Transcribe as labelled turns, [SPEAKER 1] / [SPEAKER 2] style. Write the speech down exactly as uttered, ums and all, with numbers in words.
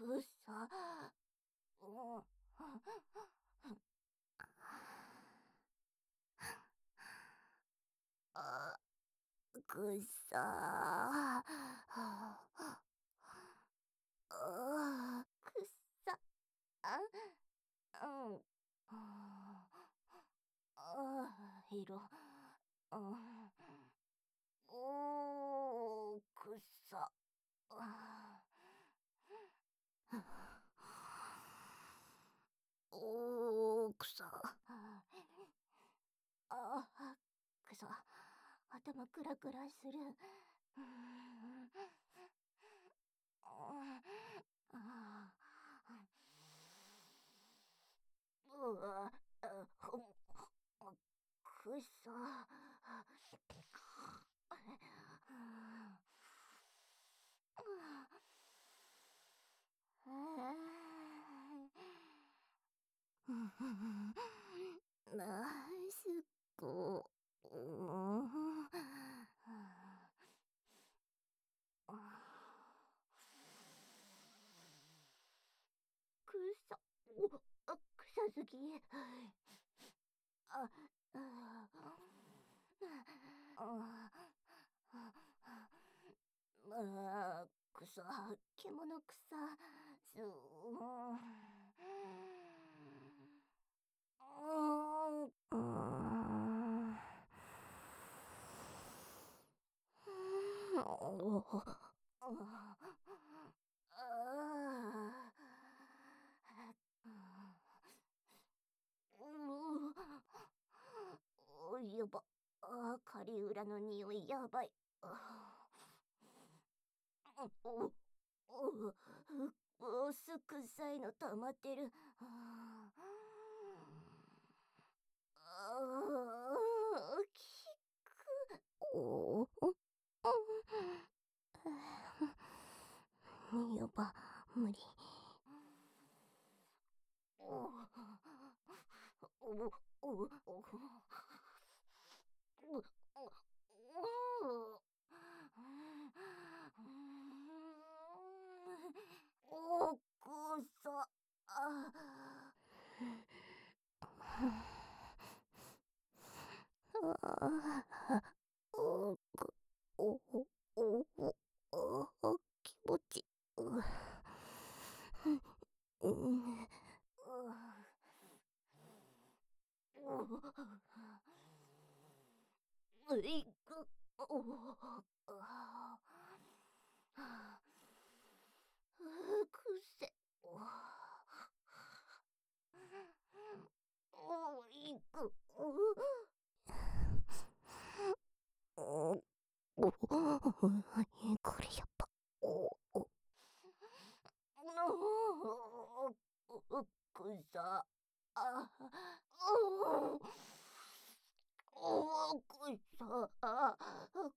[SPEAKER 1] くさ、うん、あ、くさ、あ、くさ、あ、うん、あ、あ、いろ、うん、おー、くさ、あ、おー、くさ、あ、くさ、頭クラクラする。うん、あ、うわ、あ、ほん、くさ、ナイスコ、うん、くさ、お、あ、臭すぎ。あ、あ、あ、あ、くさ、獣草、す、うん、うん、うん、おー、やば。あー、カリウラの匂いやばい。あー、お、お、お、おすくさいの溜まってる。あー、あー、きく。お、お、やば、無理。お、お、お、お、お、お、くさ、あ、お、く、お、お、お、お、気持ち、う、うん、う、いく、お、あ、くせ、お、お、いく、お、お、お、これやっぱ、お、お、の、お、くさ、あ、お、お、くさ、あ、